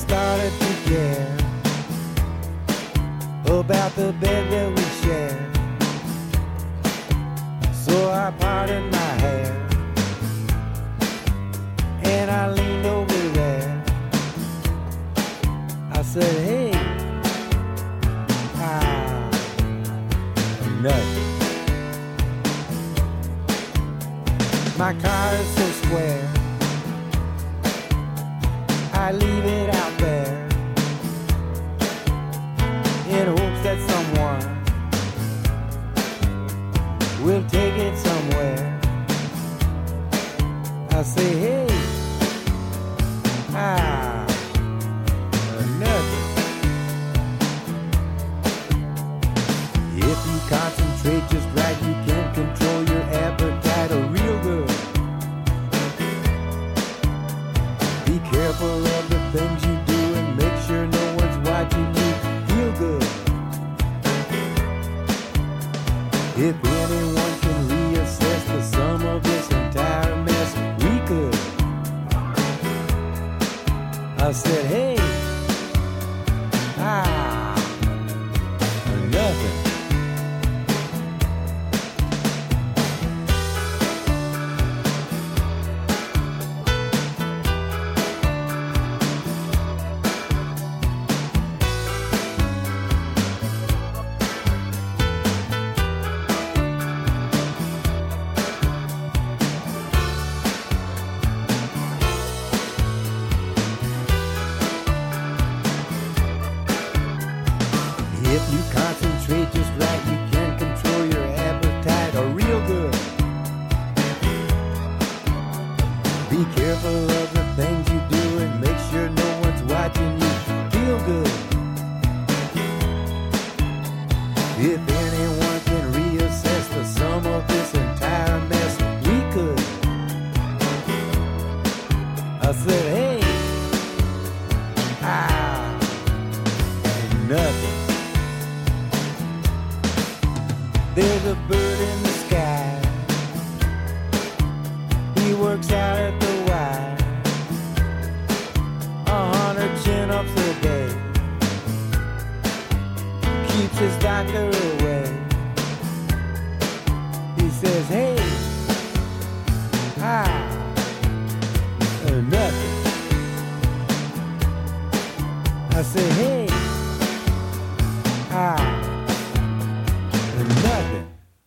started to care about the bed that we shared. So I parted my hair and I leaned over there. I said, hey, nothing. My car is so square, I leave it out there in hopes that someone will take it somewhere. I say, hey, nothing. If you concentrate just right, you can control your appetite real good. Be careful of the things you do and make sure no one's watching you. Feel good. If anyone can reassess the sum of this entire mess, we could. I said, hey, nothing. If you concentrate just right, you can control your appetite real good. Be careful of the things you do and make sure no one's watching you. Feel good. If anyone can reassess the sum of this entire mess, we could. I said, hey, nothing. There's a bird in the sky. He works out at the Y. 100 chin-ups a day. Keeps his doctor away. He says, hey, nothing. I say, hey, nothing.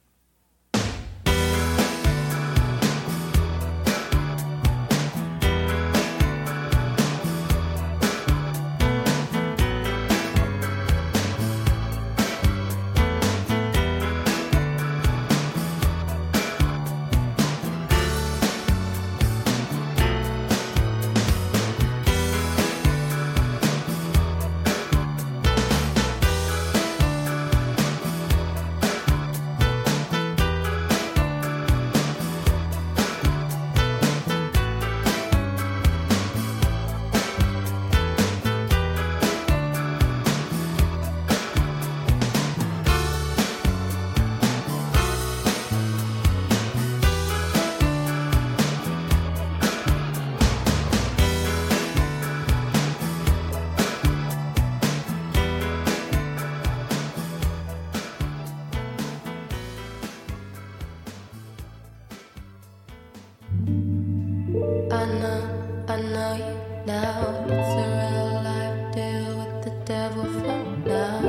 I know you now. It's a real life deal with the devil for now.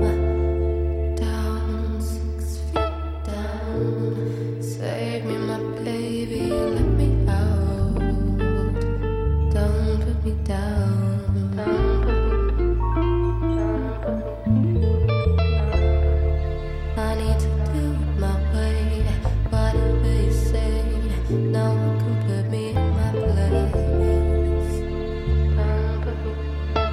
Down 6 feet down. Save me, my baby, let me out. Don't put me down. I need to do it my way. Whatever you say, no one can put me in my place.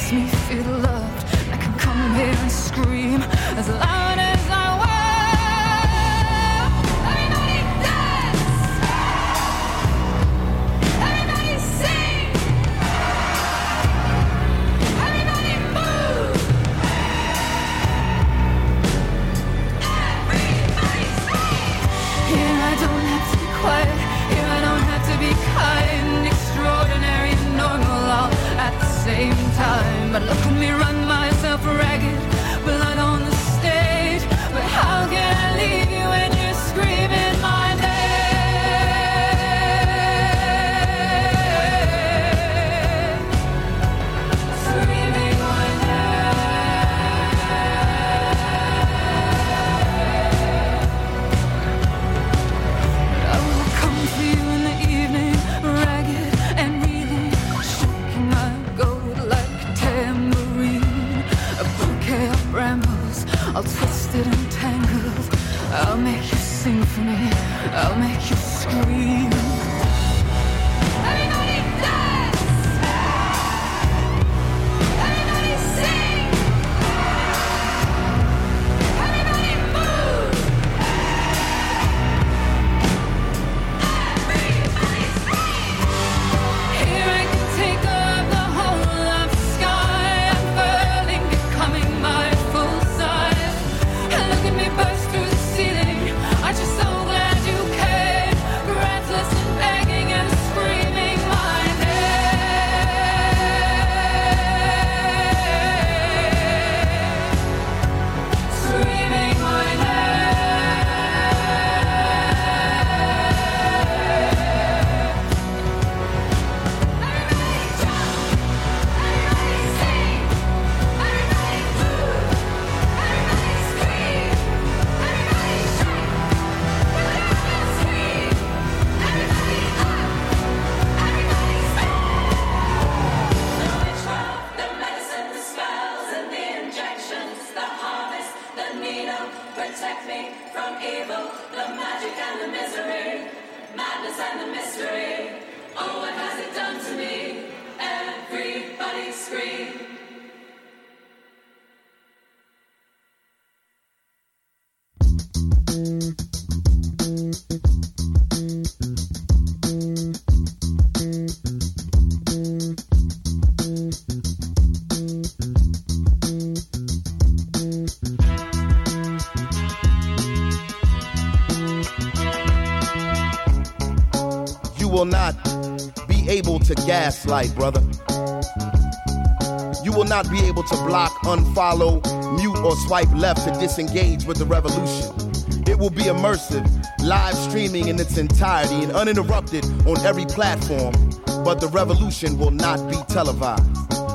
makes me feel loved. I can come here and scream as loud as I want. Everybody dance! Everybody sing! Everybody move! Everybody scream! Here I don't have to be quiet. Here I don't have to be kind, extraordinary and normal all at the same time. But look at me run myself ragged, blood on the stage. But how can I leave you when you're screaming my name? Screaming my name. I will come to you in the evening, ragged and reeling, shaking my gold like a tambourine. A bouquet of brambles, all twisted and tangled. I'll make you sing for me, I'll make you scream. Everybody dance! Everybody sing! Everybody move! Everybody scream! Here I can take up the whole of the sky, unfurling, becoming my full size. And look at me burst through the ceiling. Aren't you so glad you came? Breathless and begging and screaming my name. Screaming my name. Everybody jump! Everybody sing! Everybody move! Everybody scream! Everybody shake! Put your hands and scream! Everybody up! Everybody sing! The witchcraft, the medicine, the spells and the injections, the harvest, the needle, protect me from evil, the magic and the misery, madness and the mystery. Oh, what has it done to me? Everybody scream. You will not be able to gaslight, brother. You will not be able to block, unfollow, mute, or swipe left to disengage with the revolution. It will be immersive, live streaming in its entirety and uninterrupted on every platform, but the revolution will not be televised.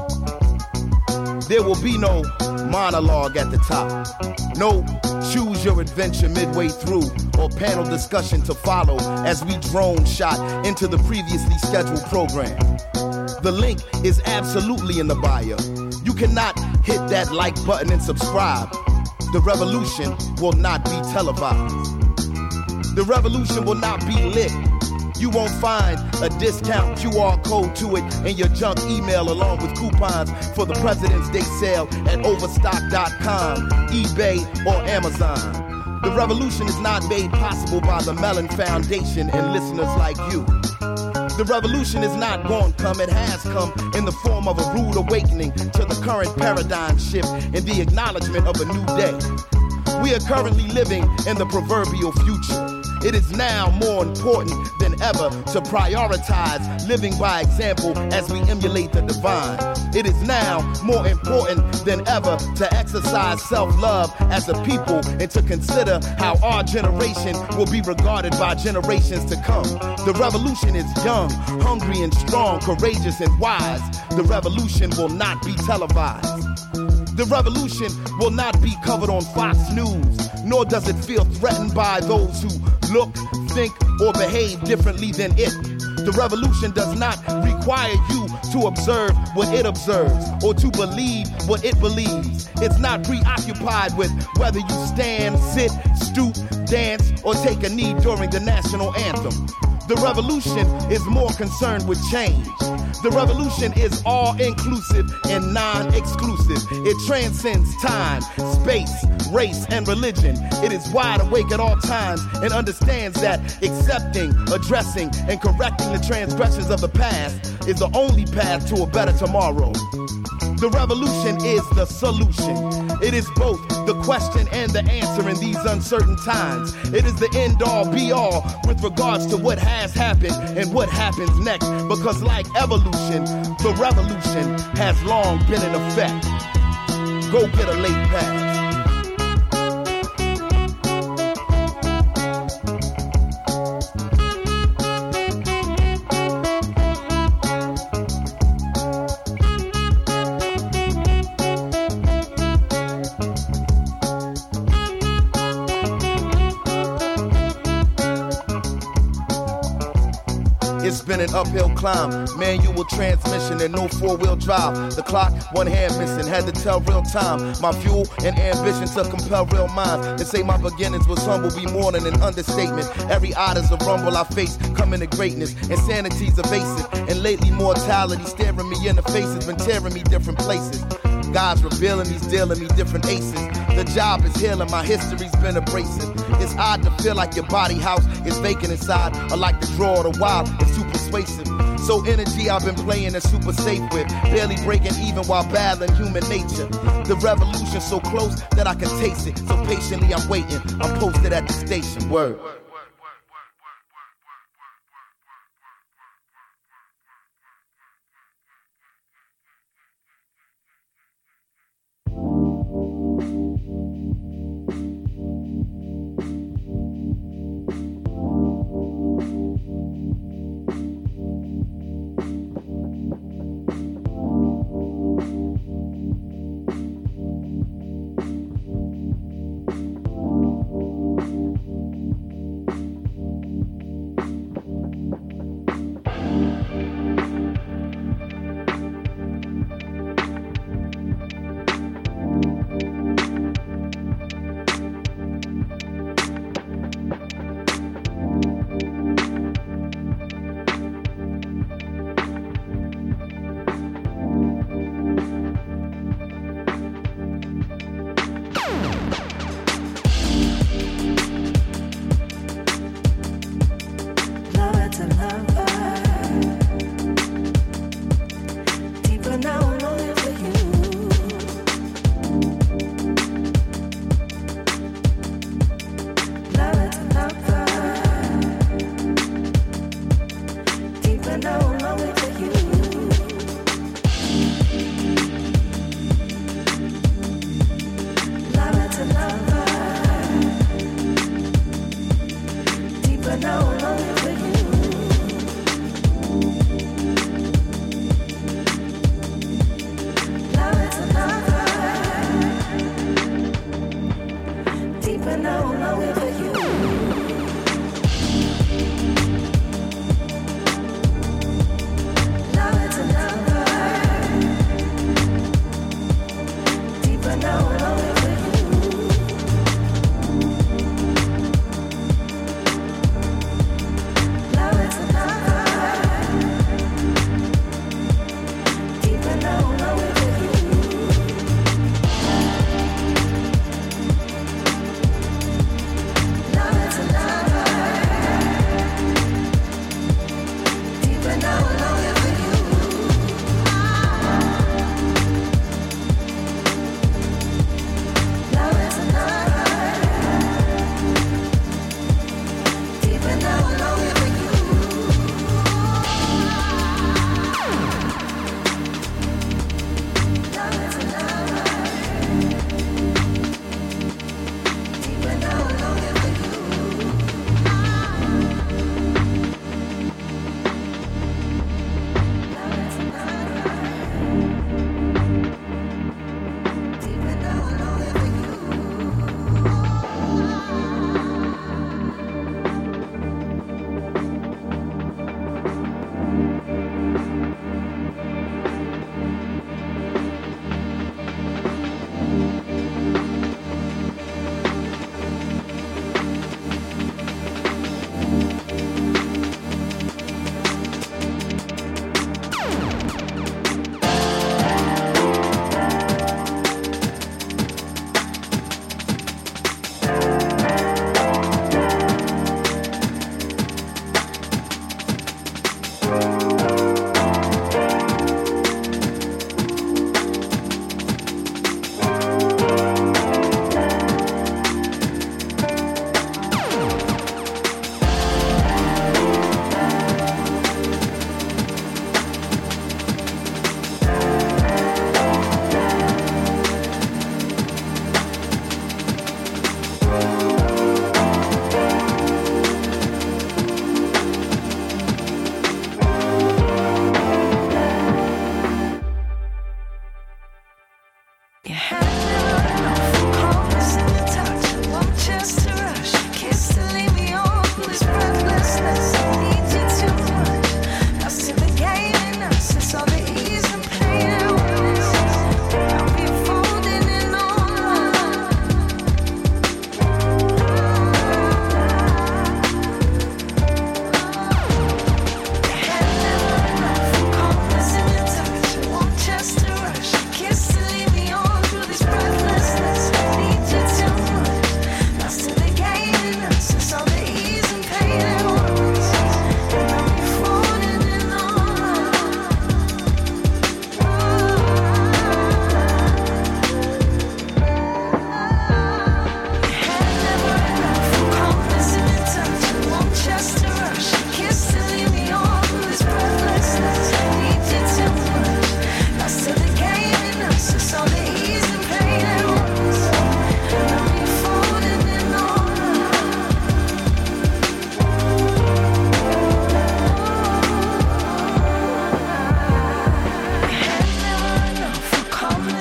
There will be no monologue at the top, no choose your adventure midway through, or panel discussion to follow as we drone shot into the previously scheduled program. The link is absolutely in the bio. You cannot hit that like button and subscribe. The revolution will not be televised. The revolution will not be lit. You won't find a discount QR code to it in your junk email along with coupons for the President's Day sale at Overstock.com, eBay, or Amazon. The revolution is not made possible by the Mellon Foundation and listeners like you. The revolution is not going to come, it has come in the form of a rude awakening to the current paradigm shift and the acknowledgement of a new day. We are currently living in the proverbial future. It is now more important than ever to prioritize living by example as we emulate the divine. It is now more important than ever to exercise self-love as a people and to consider how our generation will be regarded by generations to come. The revolution is young, hungry and strong, courageous and wise. The revolution will not be televised. The revolution will not be covered on Fox News, nor does it feel threatened by those who look, think, or behave differently than it. The revolution does not require you to observe what it observes or to believe what it believes. It's not preoccupied with whether you stand, sit, stoop, dance, or take a knee during the national anthem. The revolution is more concerned with change. The revolution is all-inclusive and non-exclusive. It transcends time, space, race, and religion. It is wide awake at all times and understands that accepting, addressing, and correcting the transgressions of the past is the only path to a better tomorrow. The revolution is the solution. It is both the question and the answer in these uncertain times. It is the end-all, be-all with regards to what has happened and what happens next. Because like evolution, the revolution has long been in effect. Go get a late pass. It's been an uphill climb, manual transmission and no four-wheel drive. The clock, one hand missing, had to tell real time. My fuel and ambition to compel real minds. They say my beginnings was humble, be more than an understatement. Every odd is a rumble I face, coming to greatness. Insanity's evasive, and lately mortality staring me in the face has been tearing me different places. God's revealing, he's dealing me different aces. The job is healing, my history's been abrasive. It's odd to feel like your body house is vacant inside, or like the draw of the wild is too persuasive. So energy I've been playing is super safe with, barely breaking even while battling human nature. The revolution's so close that I can taste it, so patiently I'm waiting. I'm posted at the station, word.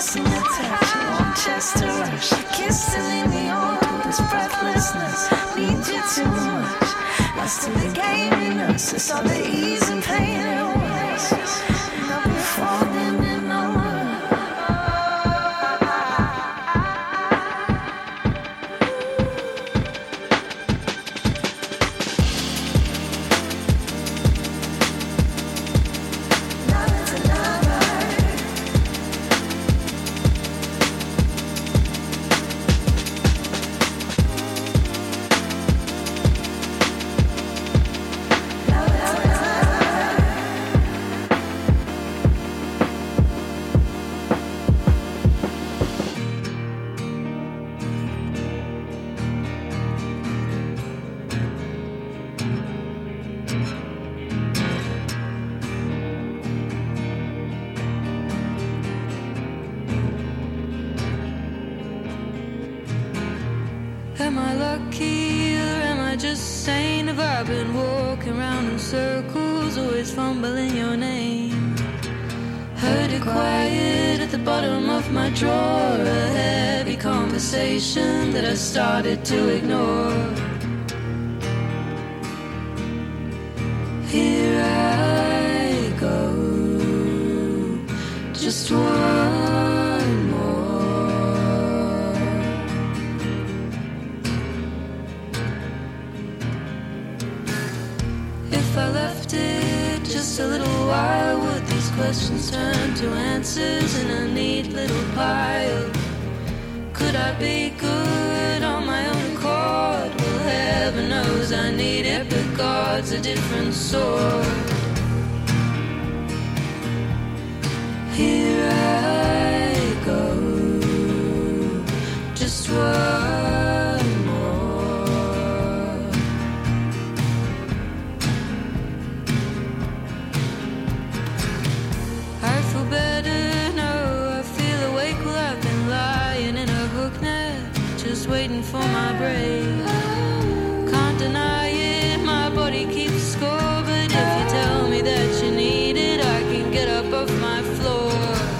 missing your touch, you want just to rush. You kiss to leave me on with this breathlessness. Need you too much. Lost in the game, you know, so saw the ease and pain it was. And I'll be falling in love. Am I lucky or am I just sane? Have I been walking around in circles, always fumbling your name? Heard it quiet at the bottom of my drawer, a heavy conversation that I started to ignore. Here I go, just one more. If I left it just a little while, would these questions turn to answers in a neat little pile? Could I be good on my own accord? Well, heaven knows I need it, but God's a different sort. Here I go, just one more. I feel better, no, I feel awake. Well, I've been lying in a hook net, just waiting for my break. Can't deny it, my body keeps score, but if you tell me that you need it, I can get up off my floor.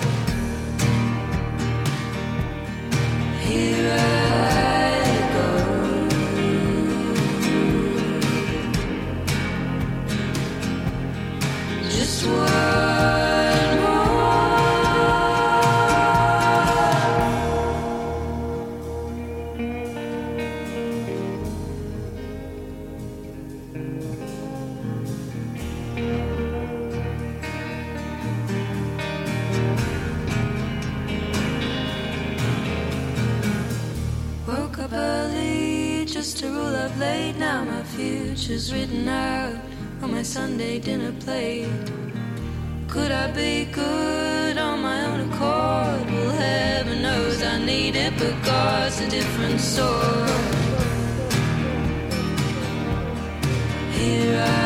Here I go, just one more. Woke up early just to rule up late. Now my future's written out on my Sunday dinner plate. Could I be good on my own accord? Well, heaven knows I need it, but God's a different sort. Here I